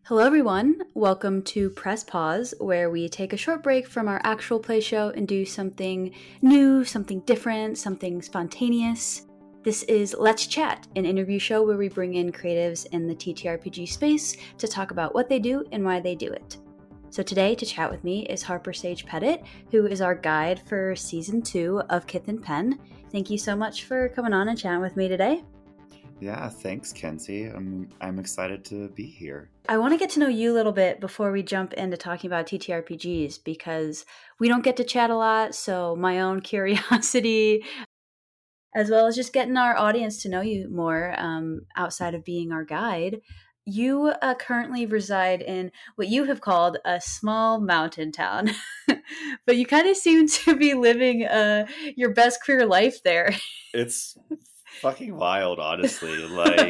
Hello, everyone. Welcome to Press Pause, where we take a short break from our actual play show and do something new, something different, something spontaneous. This is Let's Chat, an interview show where we bring in creatives in the TTRPG space to talk about what they do and why they do it. So today, to chat with me is Harper Sage Pettit, who is our guide for Season 2 of Kith and Pen. Thank you so much for coming on and chatting with me today. Yeah, thanks, Kenzie. I'm excited to be here. I want to get to know you a little bit before we jump into talking about TTRPGs because we don't get to chat a lot, so my own curiosity, as well as just getting our audience to know you more outside of being our guide. You currently reside in what you have called a small mountain town, but you kind of seem to be living your best queer life there. It's fucking wild, honestly.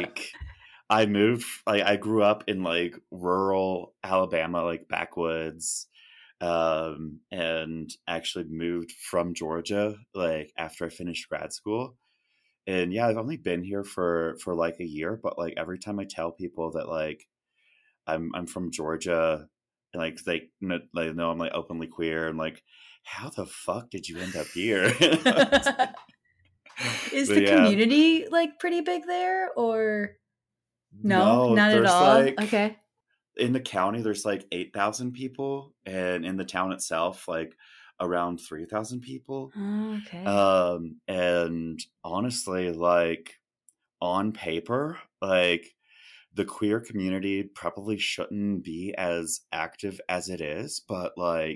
I grew up in rural Alabama, backwoods, and actually moved from Georgia after I finished grad school. And yeah, I've only been here for a year, but every time I tell people that I'm from Georgia, and they know I'm openly queer, I'm like, how the fuck did you end up here? Is But the yeah, community pretty big there, or no, no, not at there's all? Okay. in the county there's 8,000 people, and in the town itself around 3,000 people. Okay. And honestly, on paper, the queer community probably shouldn't be as active as it is, but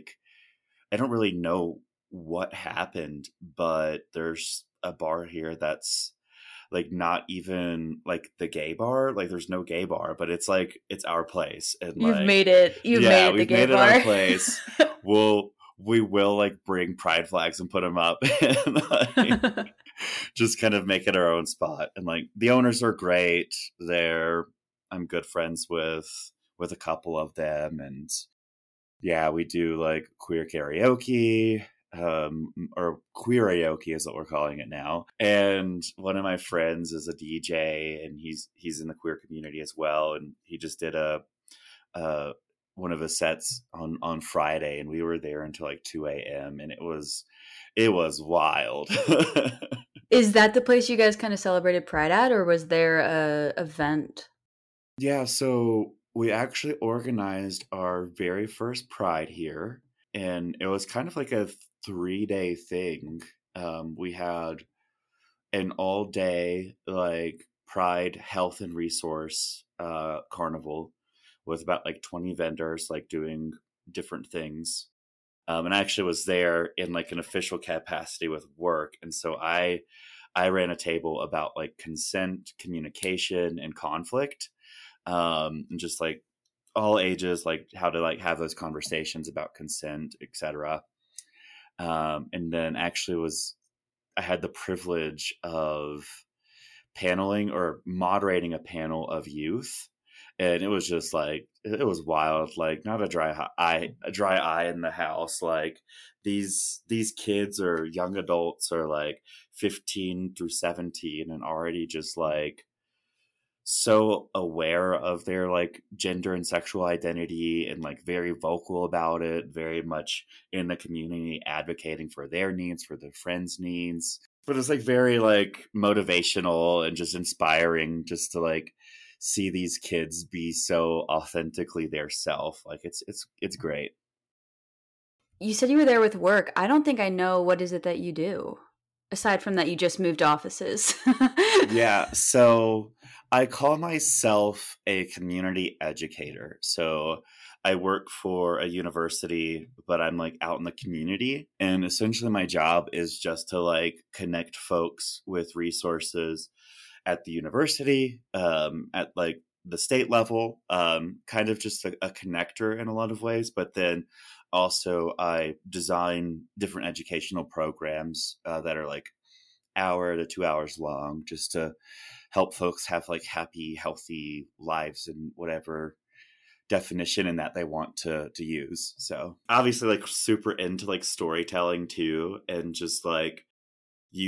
I don't really know what happened, but there's a bar here that's not even the gay bar. There's no gay bar, but it's our place. And You've made it. You've yeah, made it the we've gay made it our bar. place. We will bring pride flags and put them up and just kind of make it our own spot. And the owners are great. I'm good friends with a couple of them, and yeah, we do queer karaoke, or queer karaoke is what we're calling it now. And one of my friends is a DJ, and he's in the queer community as well. And he just did uh, one of his sets on Friday, and we were there until 2 a.m. and it was wild. Is that the place you guys kind of celebrated Pride at, or was there a event? Yeah, so we actually organized our very first Pride here, and it was kind of like a 3-day thing. We had an all-day Pride health and resource carnival with about 20 vendors doing different things. And I actually was there in an official capacity with work, and so I ran a table about consent, communication, and conflict, and just all ages, how to have those conversations about consent, etc. And then actually I had the privilege of paneling or moderating a panel of youth, and it was just it was wild. Not a dry eye in the house. These kids or young adults are 15 through 17 and already just so aware of their gender and sexual identity, and very vocal about it, very much in the community advocating for their needs, for their friends' needs. But it's very motivational and just inspiring just to see these kids be so authentically their self. It's great. You said you were there with work. I don't think I know what is it that you do, aside from that you just moved offices. Yeah, so I call myself a community educator. So I work for a university, but I'm out in the community. And essentially my job is just to connect folks with resources at the university, at the state level, kind of just a connector in a lot of ways. But then also I design different educational programs that are hour to 2 hours long, just to help folks have happy, healthy lives in whatever definition in that they want to use. So obviously super into storytelling too, and just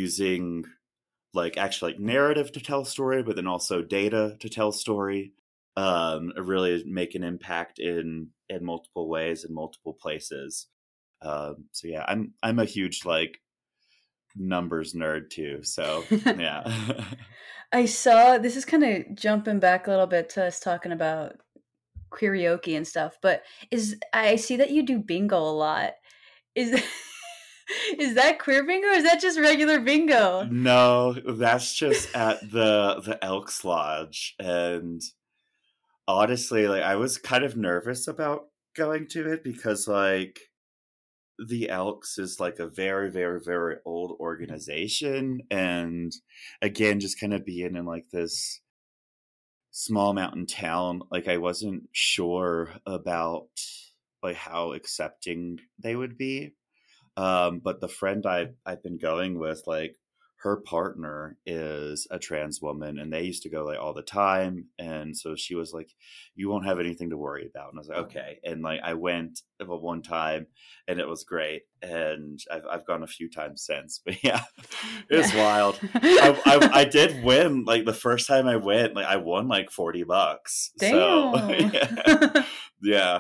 using actually narrative to tell story, but then also data to tell story. really make an impact in multiple ways in multiple places. So yeah, I'm a huge like numbers nerd too. So yeah. I saw this is kind of jumping back a little bit to us talking about karaoke and stuff, but is I see that you do bingo a lot. Is is that queer bingo or is that just regular bingo? No, that's just at the Elks Lodge, and honestly, like I was kind of nervous about going to it because like the Elks is like a very, very, very old organization, and again, just kind of being in like this small mountain town, like I wasn't sure about like how accepting they would be. But the friend I've been going with, like her partner is a trans woman, and they used to go like all the time. And so she was like, "You won't have anything to worry about." And I was like, "Okay." And like I went one time, and it was great. And I've gone a few times since. But yeah, it was wild. I did win like the first time I went. Like I won like $40. So Damn. yeah.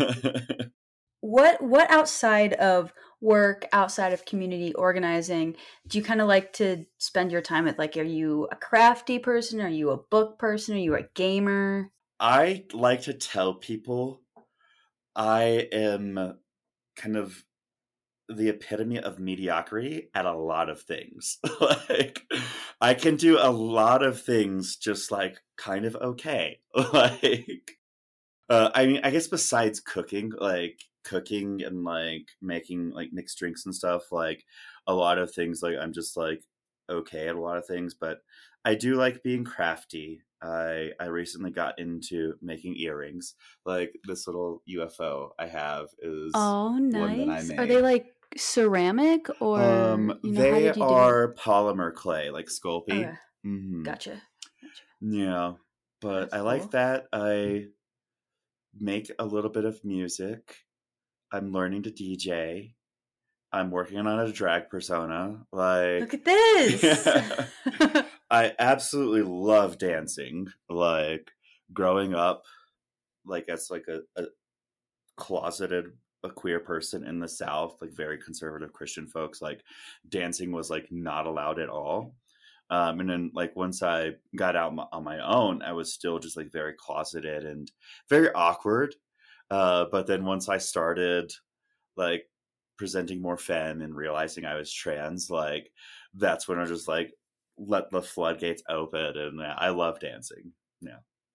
What outside of work, outside of community organizing, do you kind of like to spend your time at? Like, are you a crafty person? Are you a book person? Are you a gamer? I like to tell people I am kind of the epitome of mediocrity at a lot of things. Like, I can do a lot of things just like kind of okay. Like, I mean, I guess besides cooking, like cooking and like making like mixed drinks and stuff, like a lot of things, like I'm just like okay at a lot of things, but I do like being crafty. I recently got into making earrings. Like this little UFO I have is Oh, one that I nice. Are they made. like ceramic or, how They did you do it? are polymer clay, like Sculpey. Okay, Hmm. gotcha. Gotcha. Yeah, but That's I like cool. that. I make a little bit of music. I'm learning to DJ. I'm working on a drag persona. Look Like, at this. I absolutely love dancing. Like, growing up, like, as like a closeted, a queer person in the South, like, very conservative Christian folks, like, dancing was, like, not allowed at all. And then, like, once I got out on my own, I was still just, like, very closeted and very awkward. But then once I started like presenting more femme and realizing I was trans, like that's when I just like let the floodgates open, and I love dancing. Yeah.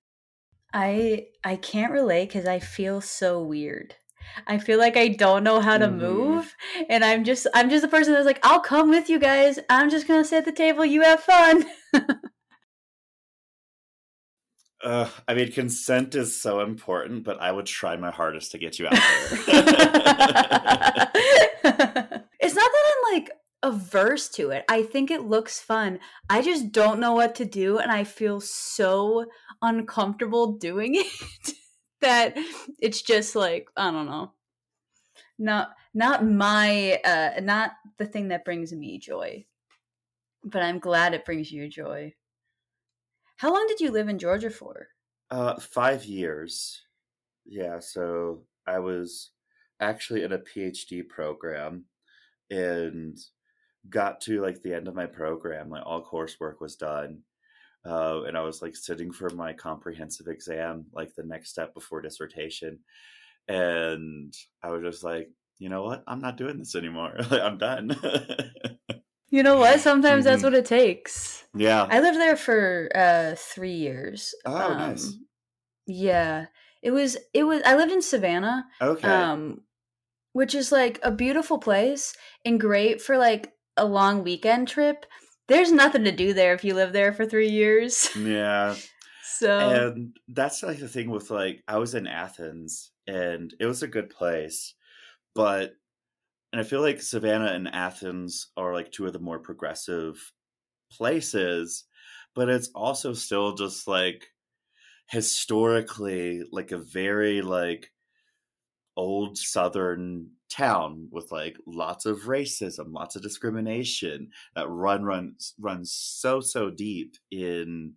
I can't relate because I feel so weird. I feel like I don't know how to Hmm. move, and I'm just a person that's like, I'll come with you guys. I'm just gonna sit at the table. You have fun. I mean, consent is so important, but I would try my hardest to get you out there. It's not that I'm like averse to it. I think it looks fun. I just don't know what to do, and I feel so uncomfortable doing it that it's just like I don't know. Not the thing that brings me joy, but I'm glad it brings you joy. How long did you live in Georgia for? 5 years. Yeah, so I was actually in a PhD program and got to like the end of my program, like all coursework was done. And I was like sitting for my comprehensive exam, like the next step before dissertation. And I was just like, you know what? I'm not doing this anymore. Like, I'm done. You know what? Sometimes that's Hmm. what it takes. Yeah. I lived there for 3 years. Oh, nice. Yeah. It was I lived in Savannah, Okay. um, which is like a beautiful place and great for like a long weekend trip. There's nothing to do there if you live there for 3 years. Yeah. So And that's like the thing with like, I was in Athens and it was a good place, but, and I feel like Savannah and Athens are like two of the more progressive places, but it's also still just like historically like a very like old southern town with like lots of racism, lots of discrimination that runs so deep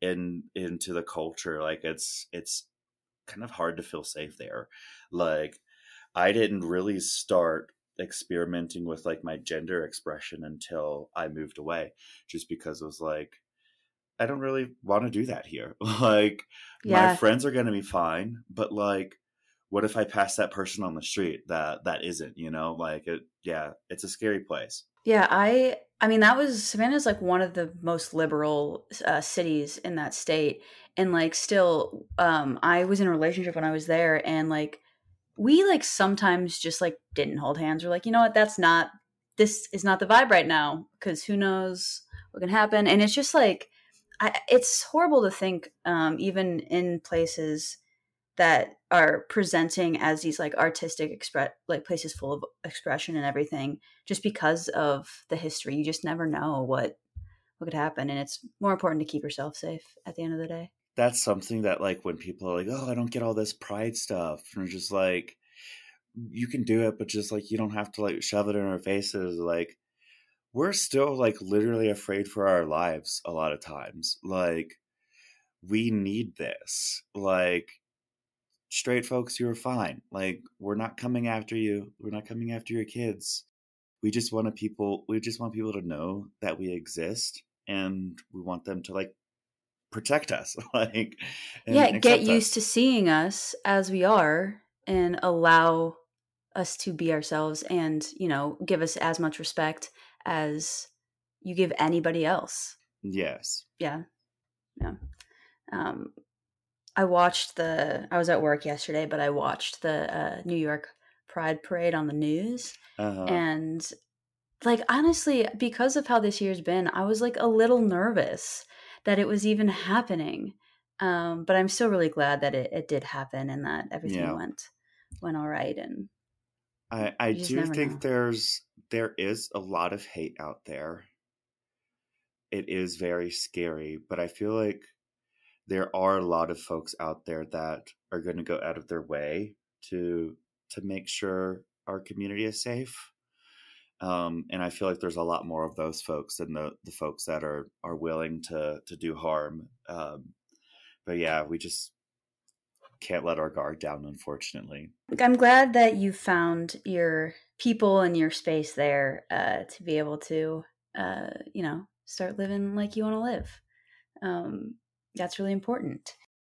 into the culture. Like it's kind of hard to feel safe there. Like I didn't really start experimenting with like my gender expression until I moved away, just because it was like, I don't really want to do that here. Like my friends are going to be fine, but like, what if I pass that person on the street that isn't, like it's a scary place. Yeah. I mean, Savannah's like one of the most liberal cities in that state. And like, still, I was in a relationship when I was there, and like, we like sometimes just like didn't hold hands. We're like, you know what? This is not the vibe right now, because who knows what can happen. And it's just like, it's horrible to think, even in places that are presenting as these like artistic like places full of expression and everything, just because of the history. You just never know what could happen. And it's more important to keep yourself safe at the end of the day. That's something that like when people are like, oh, I don't get all this pride stuff, and it's just like, you can do it, but just like, you don't have to like shove it in our faces. Like we're still like literally afraid for our lives a lot of times. Like we need this. Like straight folks, you're fine. Like we're not coming after you. We're not coming after your kids. We just want people to know that we exist, and we want them to like protect us. Like get used to seeing us as we are, and allow us to be ourselves, and give us as much respect as you give anybody else. Yes. Yeah. I was at work yesterday, but I watched the New York Pride Parade on the news. And like, honestly, because of how this year's been, I was like a little nervous that it was even happening. But I'm still really glad that it did happen, and that everything went all right. And I do think there is a lot of hate out there. It is very scary, but I feel like there are a lot of folks out there that are going to go out of their way to make sure our community is safe. And I feel like there's a lot more of those folks than the folks that are willing to do harm. But yeah, we just can't let our guard down, unfortunately. I'm glad that you found your people and your space there to be able to, start living like you want to live. That's really important.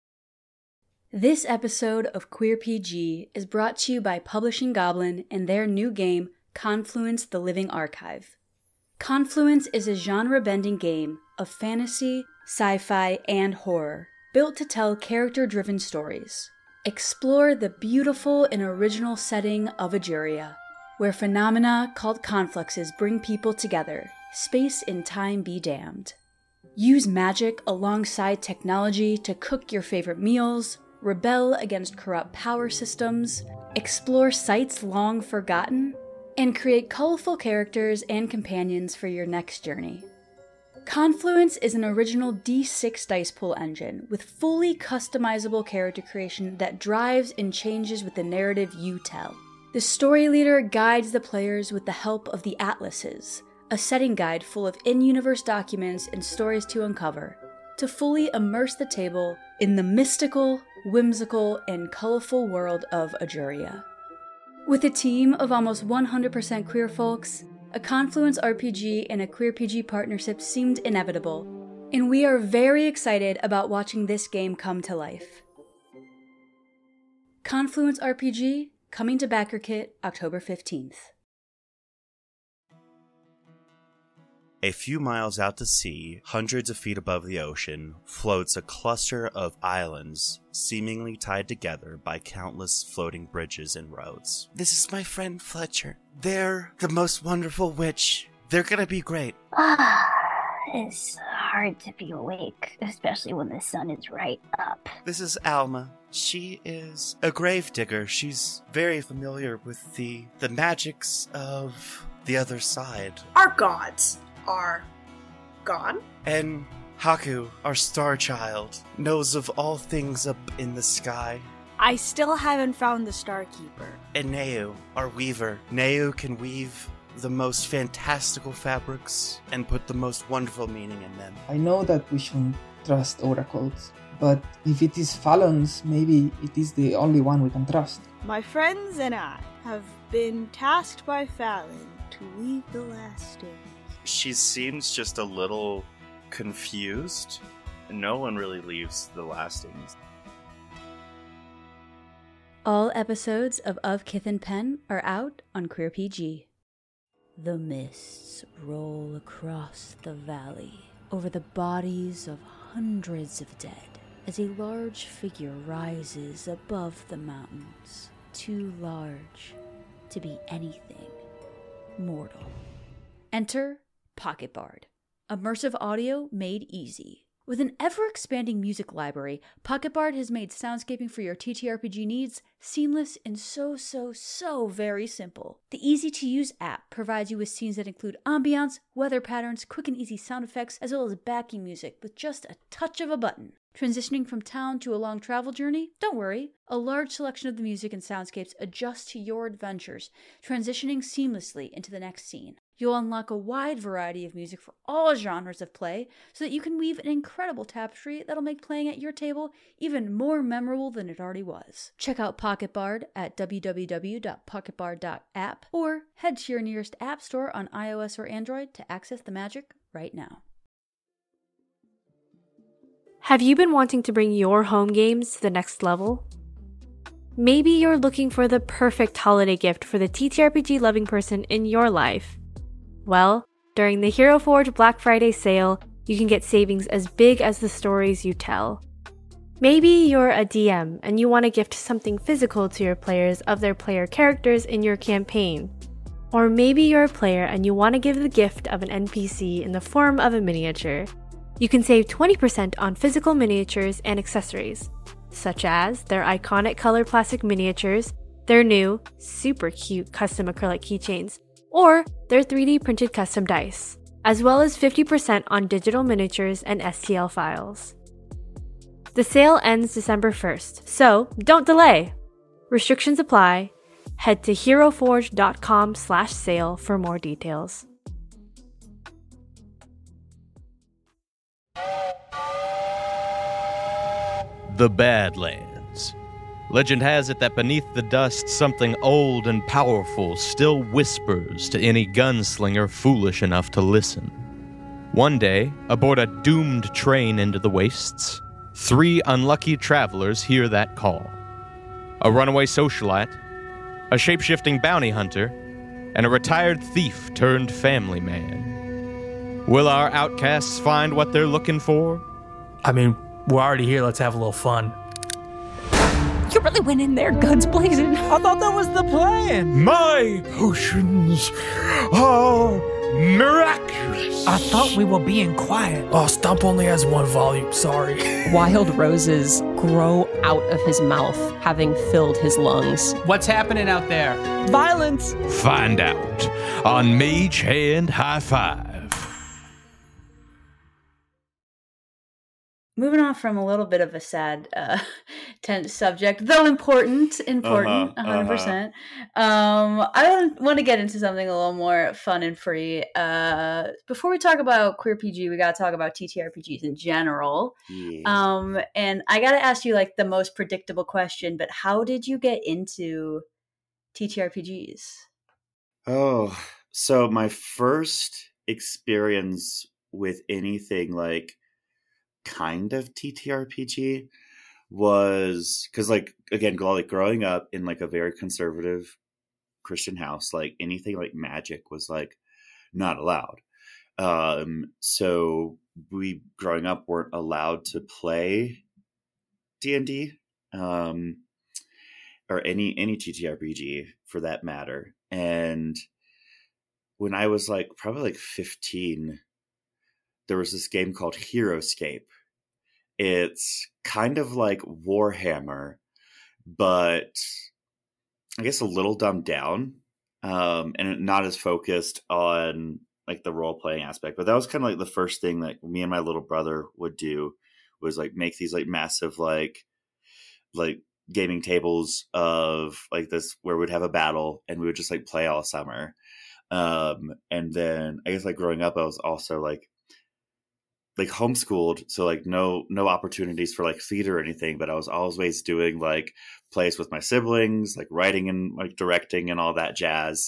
This episode of Queer PG is brought to you by Publishing Goblin and their new game, Confluence: The Living Archive. Confluence is a genre-bending game of fantasy, sci-fi, and horror, built to tell character-driven stories. Explore the beautiful and original setting of Ajuria, where phenomena called confluxes bring people together, space and time be damned. Use magic alongside technology to cook your favorite meals, rebel against corrupt power systems, explore sites long forgotten, and create colorful characters and companions for your next journey. Confluence is an original D6 dice pool engine with fully customizable character creation that drives and changes with the narrative you tell. The story leader guides the players with the help of the Atlases, a setting guide full of in-universe documents and stories to uncover, to fully immerse the table in the mystical, whimsical, and colorful world of Ajuria. With a team of almost 100% queer folks, a Confluence RPG and a Queer PG partnership seemed inevitable, and we are very excited about watching this game come to life. Confluence RPG, coming to BackerKit October 15th. A few miles out to sea, hundreds of feet above the ocean, floats a cluster of islands, seemingly tied together by countless floating bridges and roads. This is my friend Fletcher. They're the most wonderful witch. They're gonna be great. It's hard to be awake, especially when the sun is right up. This is Alma. She is a gravedigger. She's very familiar with the magics of the other side. Our gods are gone. And Haku, our star child, knows of all things up in the sky. I still haven't found the Starkeeper. And Neu, our weaver. Neu can weave the most fantastical fabrics and put the most wonderful meaning in them. I know that we shouldn't trust oracles. But if it is Fallon's, maybe it is the only one we can trust. My friends and I have been tasked by Fallon to leave the lasting. She seems just a little confused. No one really leaves the lastings. All episodes of Kith and Pen are out on Queer PG. The mists roll across the valley over the bodies of hundreds of dead as a large figure rises above the mountains, too large to be anything mortal. Enter Pocket Bard, immersive audio made easy. With an ever-expanding music library, Pocket Bard has made soundscaping for your TTRPG needs seamless and so very simple. The easy-to-use app provides you with scenes that include ambiance, weather patterns, quick and easy sound effects, as well as backing music with just a touch of a button. Transitioning from town to a long travel journey? Don't worry. A large selection of the music and soundscapes adjust to your adventures, transitioning seamlessly into the next scene. You'll unlock a wide variety of music for all genres of play so that you can weave an incredible tapestry that'll make playing at your table even more memorable than it already was. Check out Pocket Bard at www.pocketbard.app or head to your nearest app store on iOS or Android to access the magic right now. Have you been wanting to bring your home games to the next level? Maybe you're looking for the perfect holiday gift for the TTRPG loving person in your life. Well, during the Hero Forge Black Friday sale, you can get savings as big as the stories you tell. Maybe you're a DM and you want to gift something physical to your players of their player characters in your campaign. Or maybe you're a player and you want to give the gift of an NPC in the form of a miniature. You can save 20% on physical miniatures and accessories, such as their iconic color plastic miniatures, their new, super cute custom acrylic keychains, or their 3D printed custom dice, as well as 50% on digital miniatures and STL files. The sale ends December 1st, so don't delay! Restrictions apply. Head to heroforge.com/sale for more details. The Badlands. Legend has it that beneath the dust, something old and powerful still whispers to any gunslinger foolish enough to listen. One day, aboard a doomed train into the wastes, 3 unlucky travelers hear that call. A runaway socialite, a shape-shifting bounty hunter, and a retired thief turned family man. Will our outcasts find what they're looking for? I mean, we're already here, let's have a little fun. You really went in there, guns blazing. I thought that was the plan. My potions are miraculous. I thought we were being quiet. Oh, Stump only has 1 volume, sorry. Wild roses grow out of his mouth, having filled his lungs. What's happening out there? Violence. Find out on Mage Hand High Five. Moving on from a little bit of a sad, tense subject, though important, 100%. I want to get into something a little more fun and free. Before we talk about Queer PG, we got to talk about TTRPGs in general. Yeah. And I got to ask you like the most predictable question, but how did you get into TTRPGs? Oh, so my first experience with anything like kind of TTRPG was because, like, again, like growing up in like a very conservative Christian house, like anything like magic was like not allowed. So we growing up weren't allowed to play D&D or any TTRPG for that matter. And when I was like probably like 15, there was this game called HeroScape. It's kind of like Warhammer, but I guess a little dumbed down, and not as focused on like the role playing aspect. But that was kind of like the first thing that me and my little brother would do was like make these like massive like gaming tables of like this where we'd have a battle and we would just like play all summer. And then I guess like growing up, I was also like like homeschooled, so like no opportunities for like theater or anything, but I was always doing like plays with my siblings, like writing and like directing and all that jazz.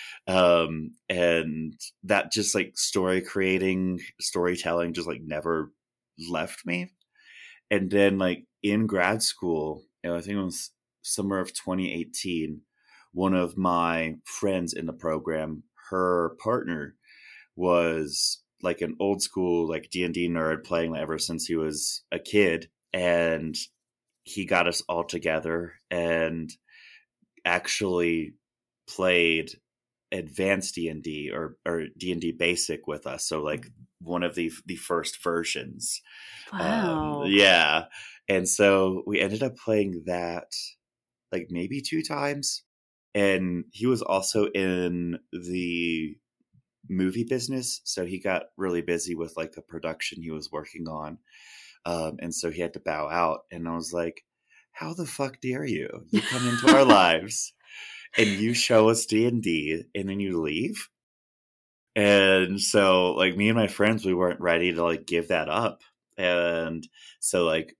And that just like storytelling just like never left me. And then like in grad school, I think it was summer of 2018, one of my friends in the program, her partner was like an old school like D&D nerd, playing ever since he was a kid, and he got us all together and actually played advanced D&D or D&D basic with us, so like one of the first versions. Wow. Yeah. And so we ended up playing that like maybe 2 times, and he was also in the movie business, so he got really busy with like a production he was working on, and so he had to bow out. And I was like, how the fuck dare you come into our lives and you show us D&D and then you leave? And so like me and my friends, we weren't ready to like give that up. And so like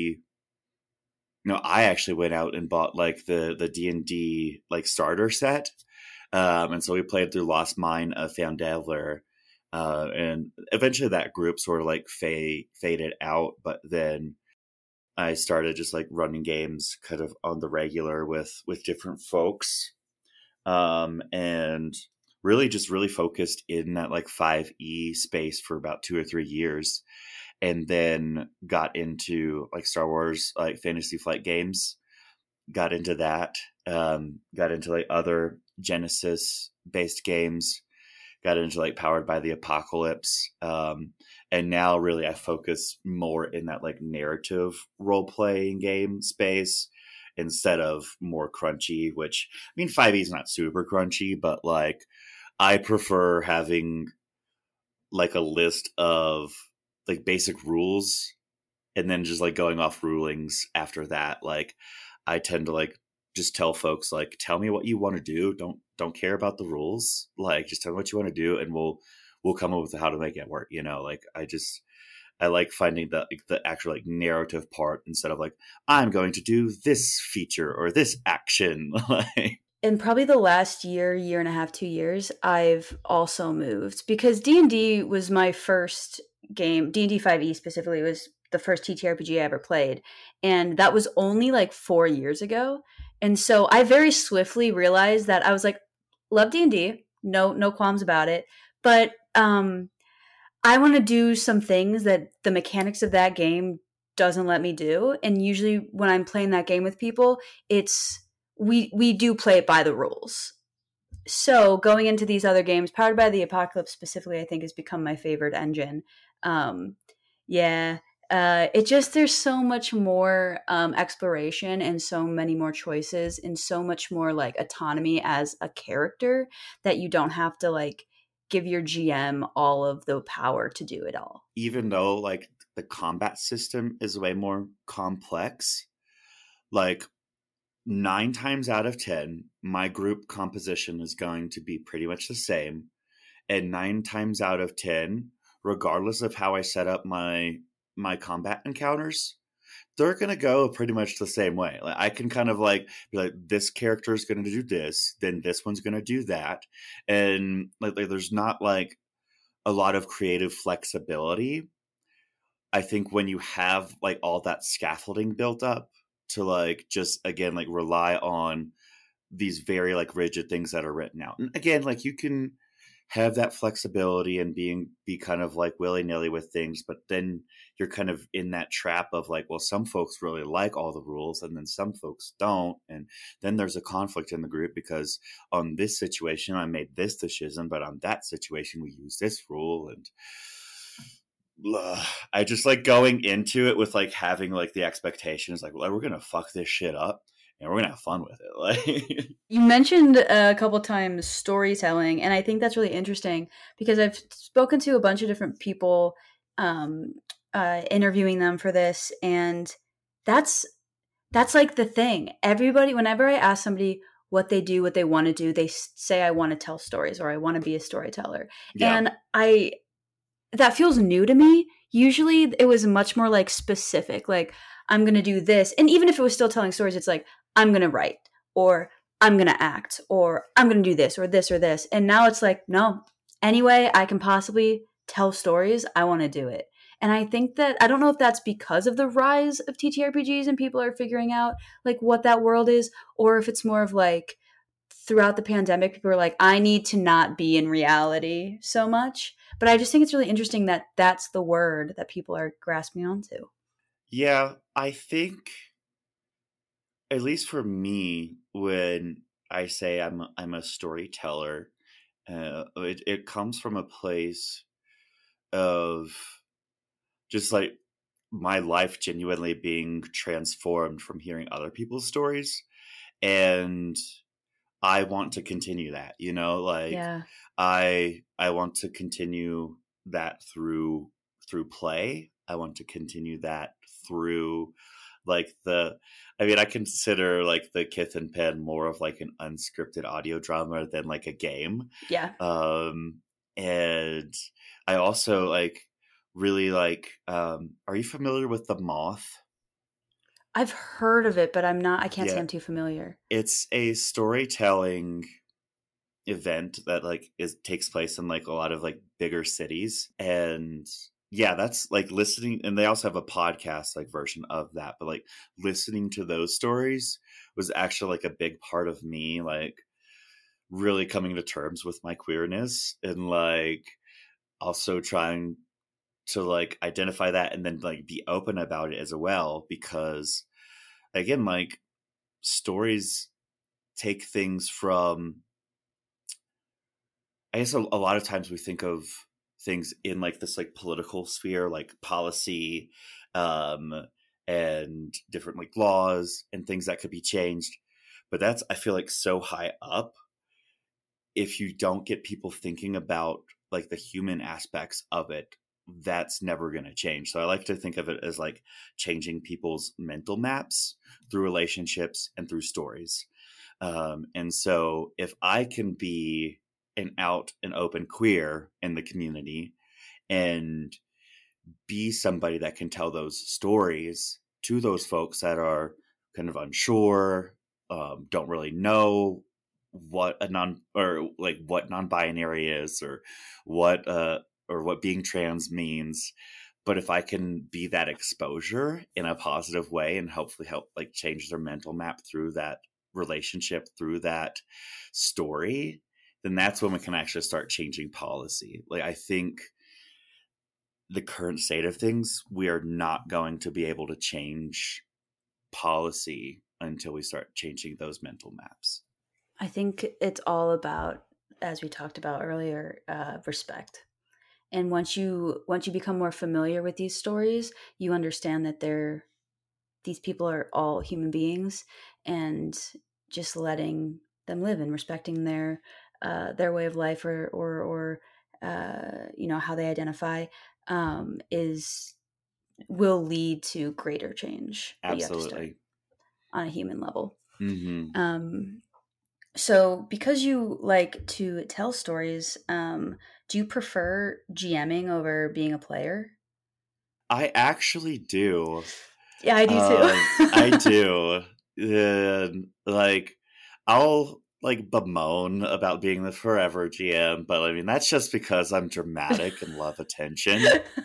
I actually went out and bought like the D&D like starter set. And so we played through Lost Mine of Phandelver, and eventually that group sort of like faded out. But then I started just like running games kind of on the regular with different folks, and really focused in that like 5e space for about 2 or 3 years, and then got into like Star Wars like Fantasy Flight games. Got into that, got into like other Genesis based games, got into like Powered by the Apocalypse, and now really I focus more in that like narrative role playing game space instead of more crunchy, which I mean 5e is not super crunchy, but like I prefer having like a list of like basic rules and then just like going off rulings after that. Like I tend to like just tell folks like, tell me what you want to do. Don't care about the rules. Like just tell me what you want to do, and we'll come up with how to make it work. Like I like finding the actual like narrative part instead of like, I'm going to do this feature or this action. In probably the last year and a half, 2 years, I've also moved because D&D was my first game. D&D 5e specifically was the first TTRPG I ever played. And that was only like 4 years ago. And so I very swiftly realized that I was like, love D&D, no qualms about it. But I want to do some things that the mechanics of that game doesn't let me do. And usually when I'm playing that game with people, it's we do play it by the rules. So going into these other games, Powered by the Apocalypse specifically, I think has become my favorite engine. It just, there's so much more exploration and so many more choices and so much more like autonomy as a character that you don't have to like give your GM all of the power to do it all. Even though like the combat system is way more complex, like 9 times out of 10, my group composition is going to be pretty much the same. And 9 times out of 10, regardless of how I set up my combat encounters, they're going to go pretty much the same way. Like I can kind of like be like, this character is going to do this, then this one's going to do that. And like there's not like a lot of creative flexibility. I think when you have like all that scaffolding built up to like just again like rely on these very like rigid things that are written out. And again, like you can have that flexibility and be kind of like willy-nilly with things, but then you're kind of in that trap of like, well, some folks really like all the rules and then some folks don't, and then there's a conflict in the group because on this situation I made this decision, but on that situation we use this rule. And I just like going into it with like having like the expectations like, well, we're gonna fuck this shit up and we're gonna have fun with it. Like you mentioned a couple times storytelling, and I think that's really interesting because I've spoken to a bunch of different people, interviewing them for this, and that's like the thing. Everybody, whenever I ask somebody what they do, what they want to do, they say, I want to tell stories or I want to be a storyteller. Yeah. And that feels new to me. Usually it was much more like specific, like I'm going to do this. And even if it was still telling stories, it's like I'm going to write or I'm going to act or I'm going to do this or this or this. And now it's like, no, any way I can possibly tell stories, I want to do it. And I think that, I don't know if that's because of the rise of TTRPGs and people are figuring out like what that world is, or if it's more of like throughout the pandemic, people are like, I need to not be in reality so much. But I just think it's really interesting that that's the word that people are grasping onto. Yeah, I think, at least for me, when I say I'm a storyteller, it comes from a place of just like my life genuinely being transformed from hearing other people's stories, and I want to continue that, like Yeah. I want to continue that through play. I want to continue that through like I consider like the Kith and Pen more of like an unscripted audio drama than like a game. Yeah. And I also like really like are you familiar with The Moth? I've heard of it, but I can't say I'm too familiar. It's a storytelling event that like takes place in like a lot of like bigger cities, and yeah, that's like listening, and they also have a podcast like version of that, but like listening to those stories was actually like a big part of me like really coming to terms with my queerness, and like also trying to like identify that and then like be open about it as well, because again, like stories take things from, I guess a lot of times we think of things in like this like political sphere, like policy, and different like laws and things that could be changed. But that's, I feel like, so high up. If you don't get people thinking about like the human aspects of it, that's never going to change. So I like to think of it as like changing people's mental maps through relationships and through stories. And so if I can be an out and open queer in the community and be somebody that can tell those stories to those folks that are kind of unsure, don't really know what what non-binary is, or what being trans means. But if I can be that exposure in a positive way and hopefully help like change their mental map through that relationship, through that story, then that's when we can actually start changing policy. Like, I think the current state of things, we are not going to be able to change policy until we start changing those mental maps. I think it's all about, as we talked about earlier, respect. And once you become more familiar with these stories, you understand that these people are all human beings, and just letting them live and respecting their way of life or how they identify will lead to greater change. Absolutely. On a human level. Mm-hmm. So because you like to tell stories, do you prefer GMing over being a player? I actually do. Yeah, I do too. I do. Like, I'll like bemoan about being the forever GM, but I mean, that's just because I'm dramatic and love attention.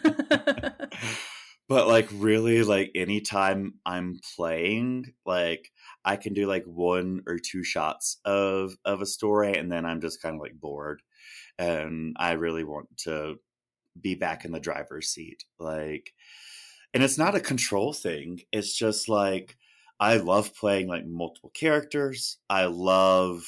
But like, really, like anytime I'm playing, like I can do like 1 or 2 shots of a story, and then I'm just kind of like bored, and I really want to be back in the driver's seat. Like, and it's not a control thing. It's just like, I love playing like multiple characters. I love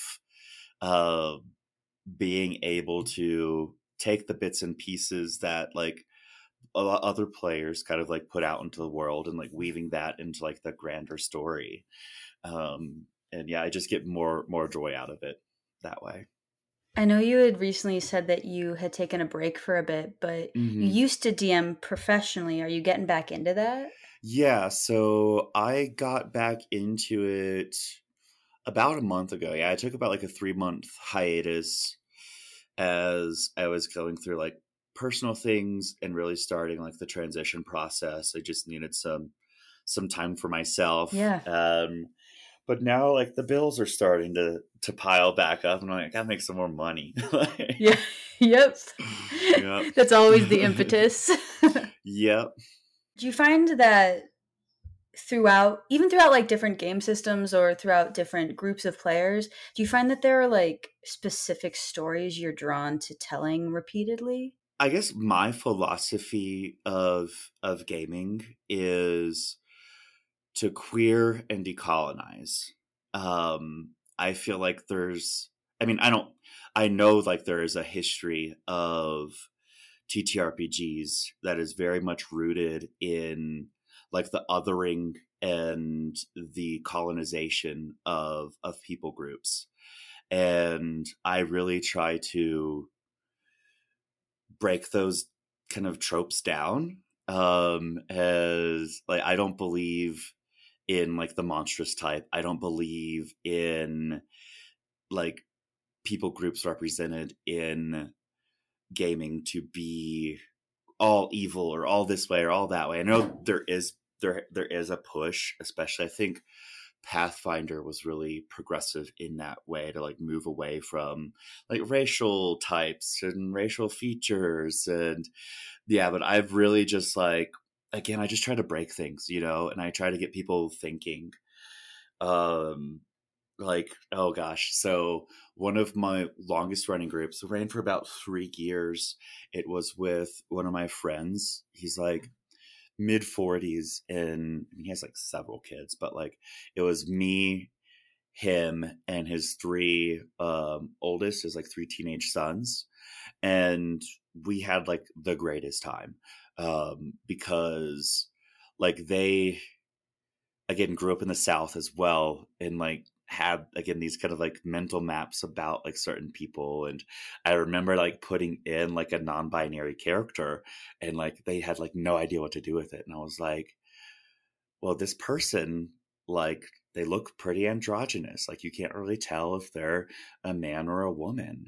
being able to take the bits and pieces that like a lot other players kind of like put out into the world and like weaving that into like the grander story. And yeah, I just get more joy out of it that way. I know you had recently said that you had taken a break for a bit, but you used to DM professionally. Are you getting back into that? Yeah, so I got back into it about a month ago. Yeah, I took about like a 3-month hiatus as I was going through like personal things and really starting like the transition process. I just needed some time for myself. Yeah. But now like the bills are starting to pile back up, and I'm like, I gotta make some more money. Yeah. Yep. Yep. That's always the impetus. Yep. Do you find that throughout like different game systems or throughout different groups of players, do you find that there are like specific stories you're drawn to telling repeatedly? I guess my philosophy of gaming is to queer and decolonize. I feel like I know like there is a history of TTRPGs that is very much rooted in like the othering and the colonization of people groups. And I really try to break those kind of tropes down. As like, I don't believe in like the monstrous type. I don't believe in like people groups represented in gaming to be all evil or all this way or all that way. I know there is a push, especially I think Pathfinder was really progressive in that way to like move away from like racial types and racial features. And yeah, but I've really just like, again, I just try to break things, you know, and I try to get people thinking. Like, oh gosh, so one of my longest running groups ran for about 3 years. It was with one of my friends. He's like mid 40s and he has like several kids, but like it was me, him, and his 3 oldest, his like 3 teenage sons. And we had like the greatest time because like they again grew up in the South as well, and like had again these kind of like mental maps about like certain people. And I remember like putting in like a non-binary character, and like they had like no idea what to do with it. And I was like, well, this person, like they look pretty androgynous, like you can't really tell if they're a man or a woman.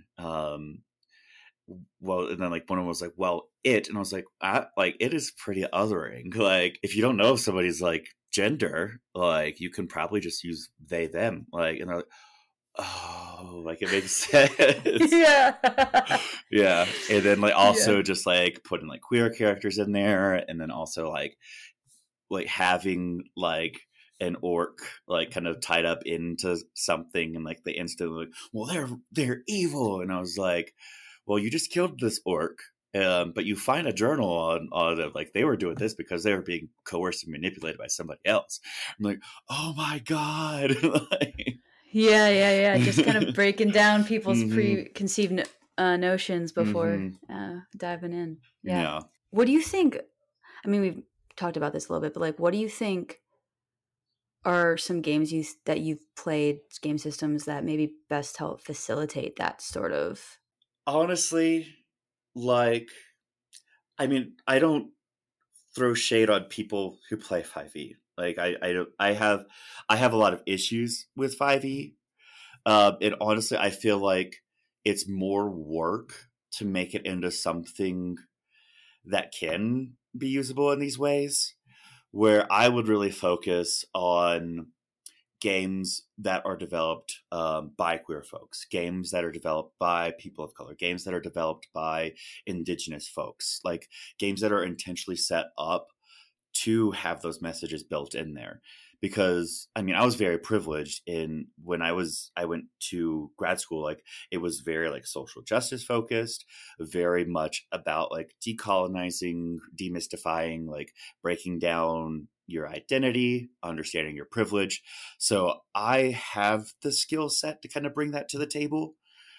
Well, and then like one of them was like, well, and I was like, it is pretty othering. Like if you don't know if somebody's like gender, like you can probably just use they them, like, and they're like, oh, like it makes sense. Yeah. Yeah. And then like also just like putting like queer characters in there, and then also like having like an orc like kind of tied up into something, and like they instantly like, well, they're evil. And I was like, well, you just killed this orc, but you find a journal on it, like they were doing this because they were being coerced and manipulated by somebody else. I'm like, oh my god. Like, yeah. Just kind of breaking down people's preconceived notions before diving in. Yeah. What do you think? I mean, we've talked about this a little bit, but like, what do you think are some games that you've played, game systems that maybe best help facilitate that sort of? Honestly, like, I mean, I don't throw shade on people who play 5e. Like, I have a lot of issues with 5e. And honestly, I feel like it's more work to make it into something that can be usable in these ways, where I would really focus on games that are developed by queer folks, games that are developed by people of color, games that are developed by indigenous folks, like games that are intentionally set up to have those messages built in there. Because I mean, I was very privileged when I went to grad school, like it was very like social justice focused, very much about like decolonizing, demystifying, like breaking down your identity, understanding your privilege. So I have the skill set to kind of bring that to the table.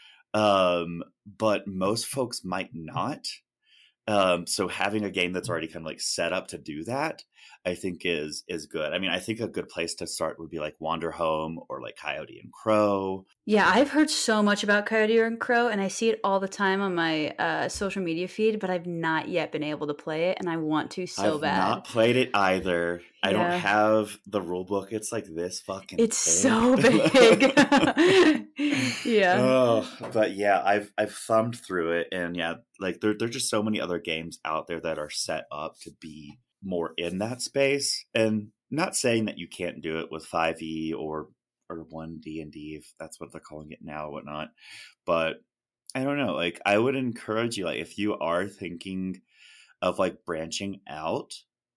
But most folks might not. So having a game that's already kind of like set up to do that I think is good. I mean, I think a good place to start would be like Wanderhome or like Coyote and Crow. Yeah, I've heard so much about Coyote and Crow, and I see it all the time on my social media feed, but I've not yet been able to play it, and I want to so bad. I've not played it either. Yeah. I don't have the rule book. It's like this fucking It's big. so big. Yeah. Oh, but yeah, I've thumbed through it, and yeah, like there's just so many other games out there that are set up to be more in that space. And not saying that you can't do it with 5e or 1D&D, if that's what they're calling it now or whatnot. But I don't know, like I would encourage you, like if you are thinking of like branch out,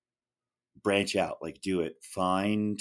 like do it. Find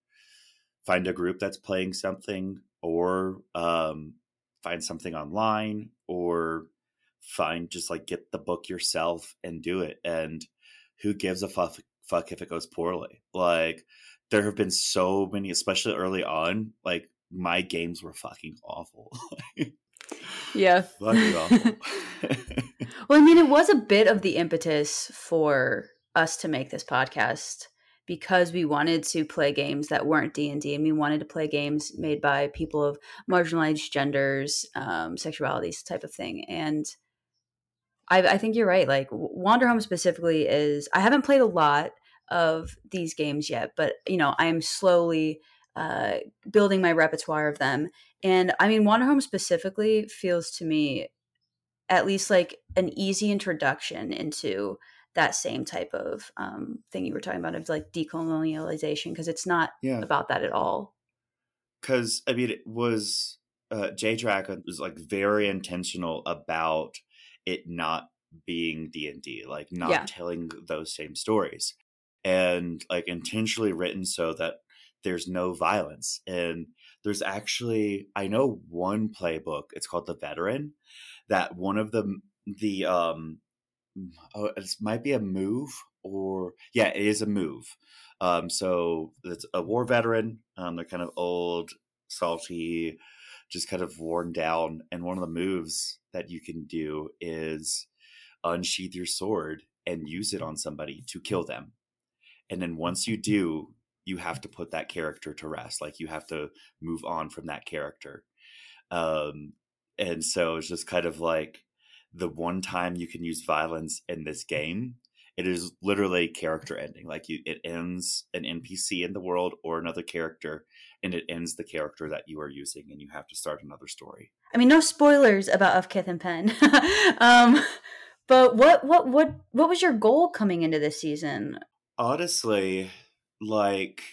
a group that's playing something, or find something online, or just like get the book yourself and do it. And who gives a fuck if it goes poorly? Like there have been so many, especially early on, like my games were fucking awful. Yeah. Fucking awful. Well, I mean, it was a bit of the impetus for us to make this podcast, because we wanted to play games that weren't D&D, and we wanted to play games made by people of marginalized genders, sexualities, type of thing. And I think you're right. Like Wanderhome specifically I haven't played a lot of these games yet, but I am slowly building my repertoire of them. And I mean, Wanderhome specifically feels to me at least like an easy introduction into that same type of thing you were talking about, of like decolonialization, because it's not about that at all. Because I mean, it was J-Dragon was like very intentional about it not being D&D, like not telling those same stories, and like intentionally written so that there's no violence. And there's actually, I know one playbook, it's called The Veteran, that one of it might be a move, or it is a move. So it's a war veteran. They're kind of old, salty, just kind of worn down. And one of the moves that you can do is unsheath your sword and use it on somebody to kill them. And then once you do, you have to put that character to rest. Like you have to move on from that character. And so it's just kind of like the one time you can use violence in this game, it is literally character ending. Like it ends an NPC in the world or another character, and it ends the character that you are using, and you have to start another story. I mean, no spoilers about Of Kith and Pen. But what was your goal coming into this season? Honestly, like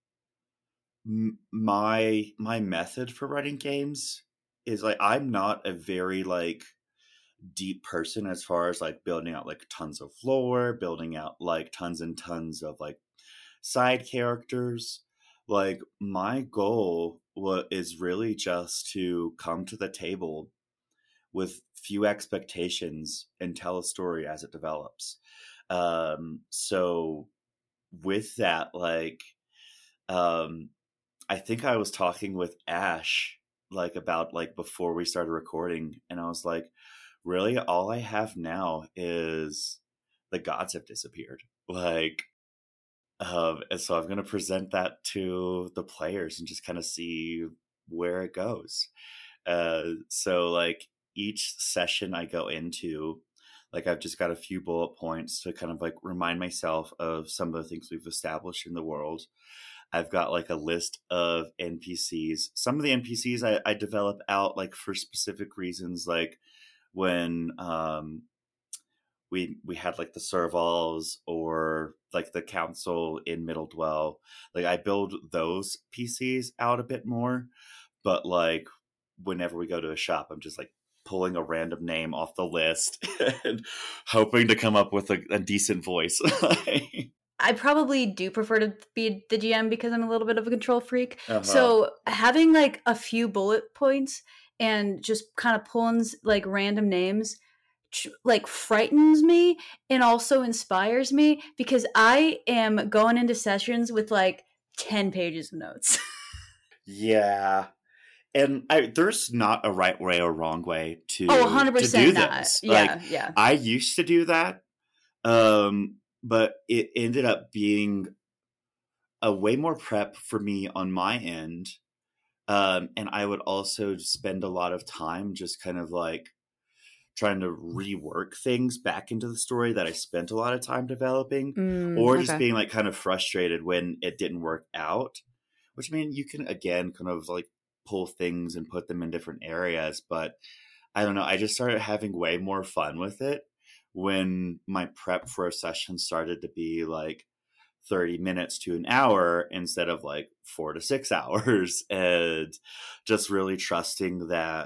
my method for writing games is like, I'm not a very like deep person as far as like building out like tons of lore, building out like tons and tons of like side characters. Like my goal is really just to come to the table with few expectations and tell a story as it develops. So with that, like, I think I was talking with Ash like about like before we started recording, and I was like, really, all I have now is the gods have disappeared. Like, and so I'm going to present that to the players and just kind of see where it goes. So like each session I go into, like I've just got a few bullet points to kind of like remind myself of some of the things we've established in the world. I've got like a list of NPCs. Some of the NPCs I develop out like for specific reasons, like when we had like the Servals or like the council in Middle Dwell. Like I build those PCs out a bit more, but like whenever we go to a shop, I'm just like pulling a random name off the list and hoping to come up with a decent voice. I probably do prefer to be the GM because I'm a little bit of a control freak. So having like a few bullet points and just kind of pulling like random names like frightens me and also inspires me, because I am going into sessions with like 10 pages of notes. Yeah. And there's not a right way or wrong way to 100% to do not. this. Yeah, like, yeah. I used to do that. but it ended up being a way more prep for me on my end. And I would also spend a lot of time just kind of like trying to rework things back into the story that I spent a lot of time developing, or just being like kind of frustrated when it didn't work out. Which, I mean, you can again kind of like pull things and put them in different areas, but I don't know. I just started having way more fun with it when my prep for a session started to be like 30 minutes to an hour instead of like 4 to 6 hours, and just really trusting that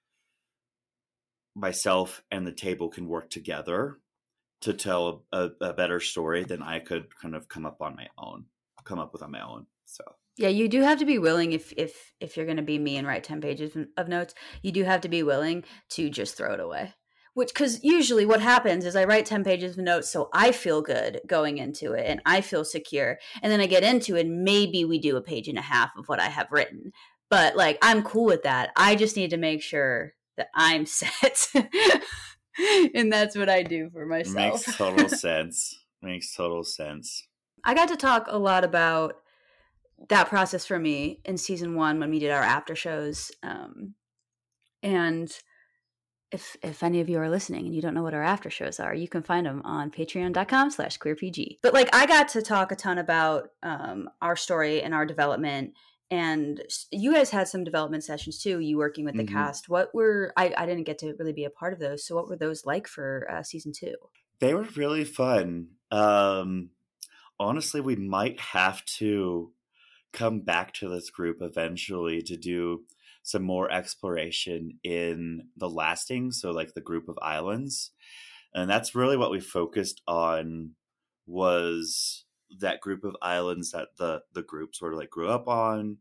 myself and the table can work together to tell a better story than I could kind of come up with on my own. So yeah, you do have to be willing, if you're going to be me and write 10 pages of notes, you do have to be willing to just throw it away. Because usually what happens is I write 10 pages of notes so I feel good going into it and I feel secure. And then I get into it and maybe we do a page and a half of what I have written. But like, I'm cool with that. I just need to make sure that I'm set. And that's what I do for myself. Makes total sense. Makes total sense. I got to talk a lot about that process for me in season 1 when we did our after shows. And if any of you are listening and you don't know what our after shows are, you can find them on patreon.com/queerpg. But like, I got to talk a ton about our story and our development, and you guys had some development sessions too, you working with the cast. What were, I didn't get to really be a part of those. So what were those like for season 2? They were really fun. Honestly, we might have to come back to this group eventually to do some more exploration in the lasting, so like the group of islands. And that's really what we focused on, was that group of islands that the group sort of like grew up on.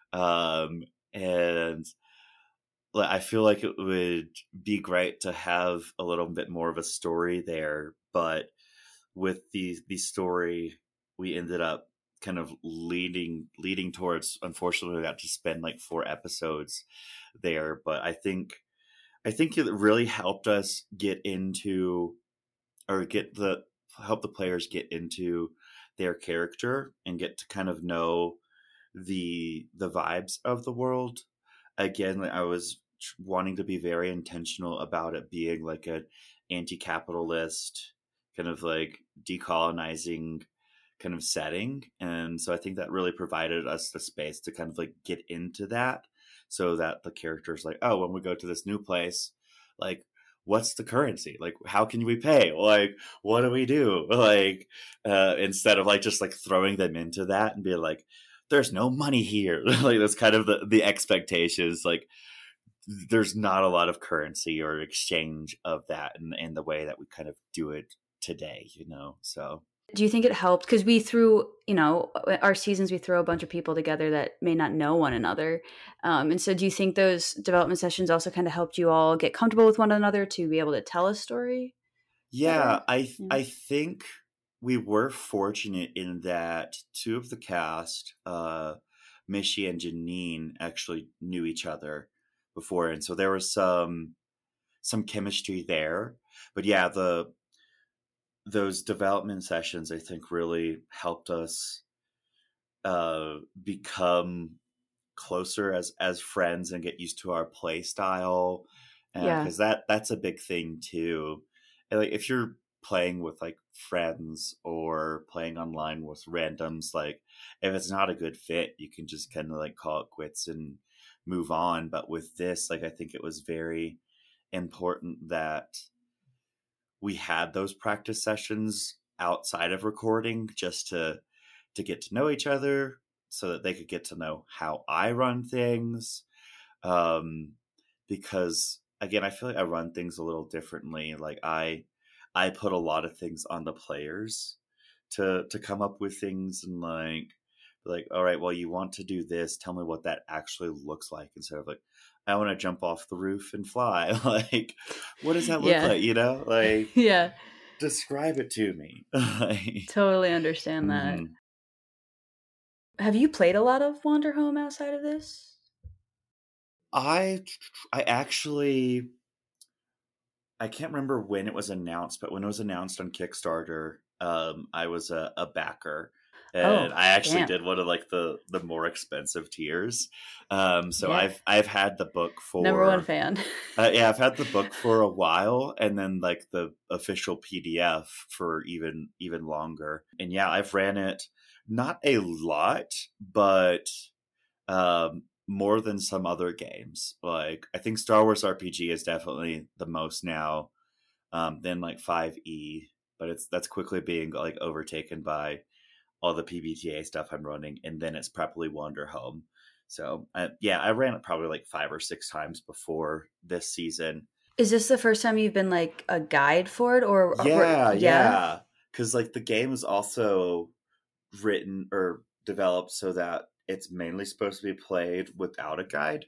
And I feel like it would be great to have a little bit more of a story there, but with the story we ended up kind of leading towards, unfortunately we got to spend like 4 episodes there, but I think it really helped us help the players get into their character and get to kind of know the vibes of the world. Again, like, I was wanting to be very intentional about it being like an anti-capitalist kind of like decolonizing kind of setting, and so I think that really provided us the space to kind of like get into that, so that the characters like, oh, when we go to this new place, like, what's the currency, like, how can we pay, like, what do we do, like, instead of like just like throwing them into that and be like, there's no money here. Like, that's kind of the expectations, like there's not a lot of currency or exchange of that in the way that we kind of do it today, so. Do you think it helped? Because we threw, our seasons, we throw a bunch of people together that may not know one another. And so do you think those development sessions also kind of helped you all get comfortable with one another to be able to tell a story? Yeah, I think we were fortunate in that 2 of the cast, Mishi and Janine, actually knew each other before. And so there was some chemistry there. But yeah, those development sessions, I think, really helped us become closer as friends and get used to our play style. Because that's a big thing too. And like, if you're playing with like friends or playing online with randoms, like, if it's not a good fit, you can just kind of like call it quits and move on. But with this, like, I think it was very important that we had those practice sessions outside of recording, just to get to know each other, so that they could get to know how I run things. Because again, I feel like I run things a little differently. Like, I put a lot of things on the players to come up with things, and like, all right, well, you want to do this, tell me what that actually looks like, instead of like, I want to jump off the roof and fly. Like, what does that look like? Like, yeah, describe it to me. Totally understand that. Have you played a lot of Wanderhome outside of this? I actually, I can't remember when it was announced, but when it was announced on Kickstarter, I was a backer. And I actually damn. did one of like the more expensive tiers. So Yeah. I've had the book for Number one fan. yeah, I've had the book for a while, and then like the official PDF for even longer. And yeah, I've ran it not a lot, but more than some other games. Like I think Star Wars RPG is definitely the most now, then like 5e, but that's quickly being like overtaken by all the PBTA stuff I'm running, and then it's probably Wanderhome. So I ran it probably like 5 or 6 times before this season. Is this the first time you've been like a guide for it, or yeah? Because like the game is also written or developed so that it's mainly supposed to be played without a guide,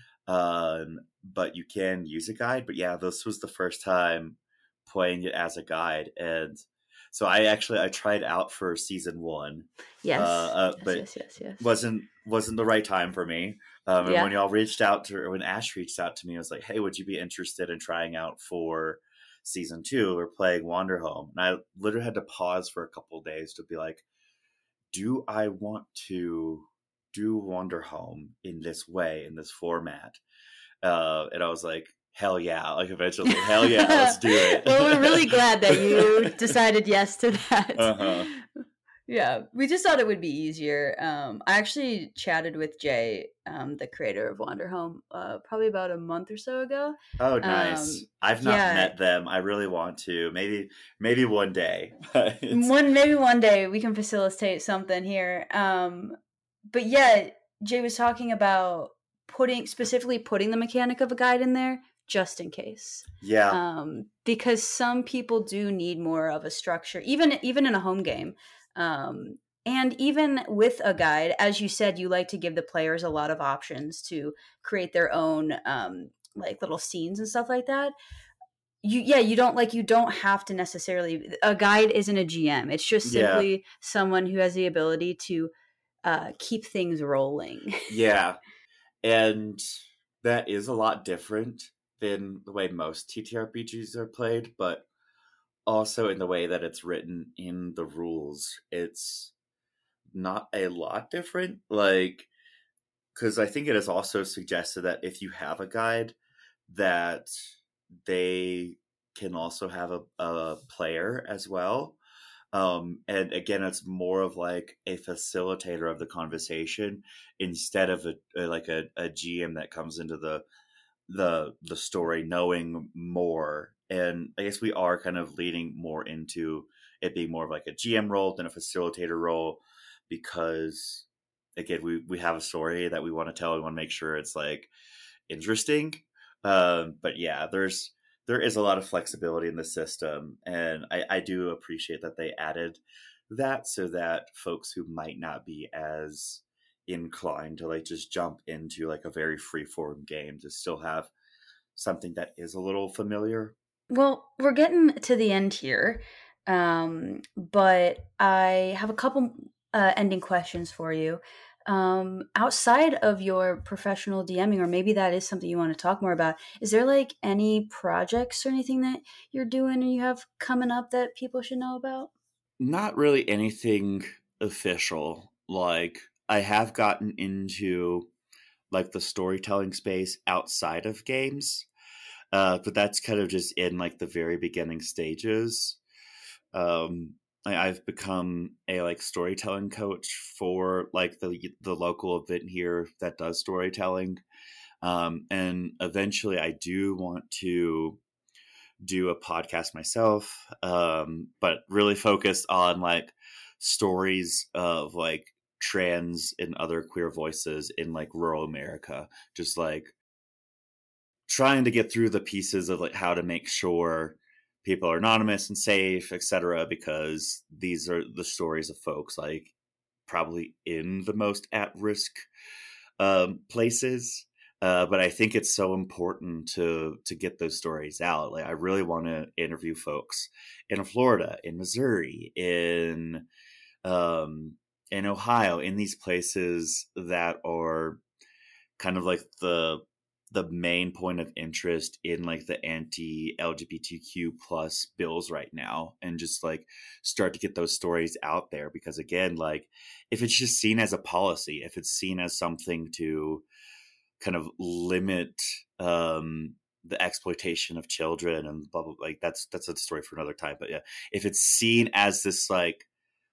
but you can use a guide. But yeah, this was the first time playing it as a guide, and so I tried out for season 1. Yes. But yes. wasn't the right time for me. And when y'all reached out to, or when Ash reached out to me, I was like, hey, would you be interested in trying out for season 2 or playing Wanderhome? And I literally had to pause for a couple of days to be like, do I want to do Wanderhome in this way, in this format? And I was like, hell yeah. Like eventually, hell yeah, let's do it. Well, we're really glad that you decided yes to that. Yeah, we just thought it would be easier. I actually chatted with Jay, the creator of Wanderhome, probably about a month or so ago. Oh, nice. I've not met them. I really want to. Maybe one day. Maybe one day we can facilitate something here. But yeah, Jay was talking about specifically putting the mechanic of a guide in there just in case. Yeah. Because some people do need more of a structure, even in a home game. And even with a guide, as you said, you like to give the players a lot of options to create their own like little scenes and stuff like that. You don't have to necessarily, a guide isn't a GM. It's just simply someone who has the ability to keep things rolling. Yeah. And that is a lot different than the way most TTRPGs are played, but also in the way that it's written in the rules, it's not a lot different. Like, because I think it is also suggested that if you have a guide, that they can also have a player as well. And again, it's more of like a facilitator of the conversation instead of a GM that comes into the story knowing more. And I guess we are kind of leaning more into it being more of like a GM role than a facilitator role, because again, we have a story that we want to tell. We want to make sure it's like interesting. But yeah, there is a lot of flexibility in the system, and I do appreciate that they added that so that folks who might not be as inclined to like just jump into like a very free-form game to still have something that is a little familiar. Well, we're getting to the end here, but I have a couple ending questions for you. Outside of your professional DMing, or maybe that is something you want to talk more about, is there like any projects or anything that you're doing and you have coming up that people should know about? Not really anything official. Like, I have gotten into like the storytelling space outside of games, but that's kind of just in like the very beginning stages. I've become a like storytelling coach for like the local event here that does storytelling, and eventually I do want to do a podcast myself, but really focused on like stories of like trans and other queer voices in like rural America, just like trying to get through the pieces of like how to make sure people are anonymous and safe, etc., because these are the stories of folks like probably in the most at-risk places. But I think it's so important to get those stories out. Like, I really want to interview folks in Florida, in Missouri, in Ohio, in these places that are kind of like the the main point of interest in like the anti-LGBTQ plus bills right now, and just like start to get those stories out there. Because again, like if it's just seen as a policy, if it's seen as something to kind of limit the exploitation of children and blah blah, like that's a story for another time. But yeah, if it's seen as this like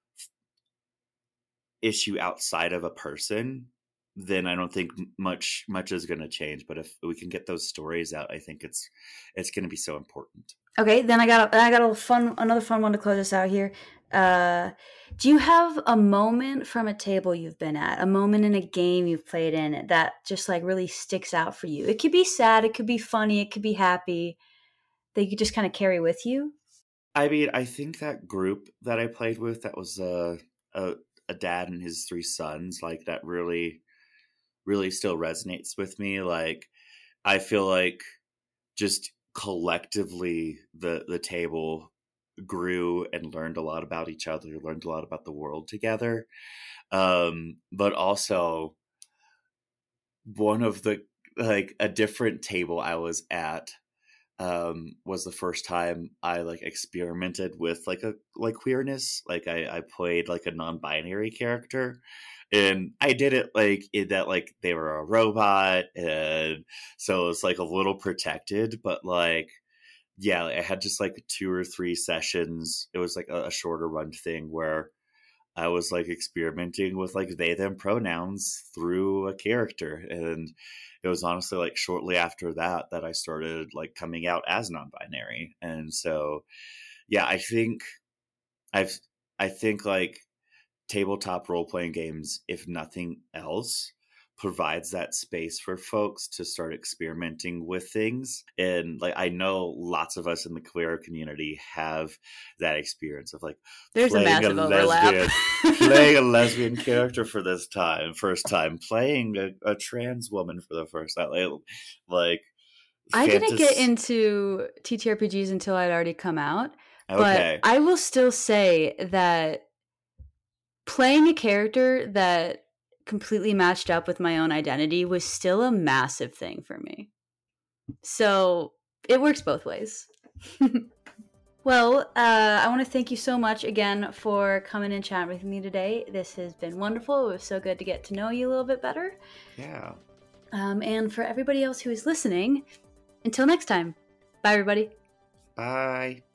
issue outside of a person, then I don't think much is going to change. But if we can get those stories out, I think it's going to be so important. Okay, then I got another fun one to close us out here. Do you have a moment from a table you've been at, a moment in a game you've played in that just like really sticks out for you? It could be sad, it could be funny, it could be happy, that you could just kind of carry with you. I mean, I think that group that I played with, that was a dad and his 3 sons, like that really still resonates with me. Like I feel like just collectively the table grew and learned a lot about each other, learned a lot about the world together. But also one of the, like a different table I was at was the first time I like experimented with like queerness. Like I played like a non-binary character, and I did it like in that like they were a robot, and so it was like a little protected. But like, yeah, I had just like 2 or 3 sessions. It was like a shorter run thing where I was like experimenting with like they them pronouns through a character, and it was honestly like shortly after that I started like coming out as non-binary. And so yeah, I think like tabletop role-playing games, if nothing else, provides that space for folks to start experimenting with things. And like I know lots of us in the queer community have that experience of like there's a massive overlap. Playing a lesbian character for this first time, playing a trans woman for the first time. Like I didn't get into TTRPGs until I'd already come out. Okay. But I will still say that playing a character that completely matched up with my own identity was still a massive thing for me. So it works both ways. Well, I want to thank you so much again for coming and chatting with me today. This has been wonderful. It was so good to get to know you a little bit better. Yeah. And for everybody else who is listening, until next time. Bye, everybody. Bye.